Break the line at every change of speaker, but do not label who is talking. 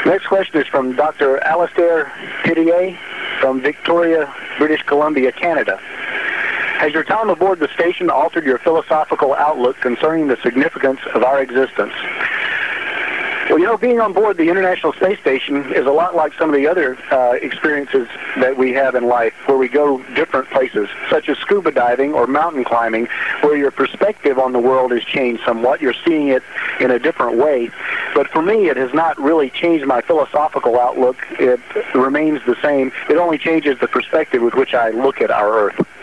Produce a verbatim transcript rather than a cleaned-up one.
Next question is from Doctor Alastair Pidier from Victoria, British Columbia, Canada. Has your time aboard the station altered your philosophical outlook concerning the significance of our existence? Well, you know, being on board the International Space Station is a lot like some of the other uh, experiences that we have in life where we go different places, such as scuba diving or mountain climbing, where your perspective on the world has changed somewhat. You're seeing it in a different way. But for me, it has not really changed my philosophical outlook. It remains the same. It only changes the perspective with which I look at our Earth.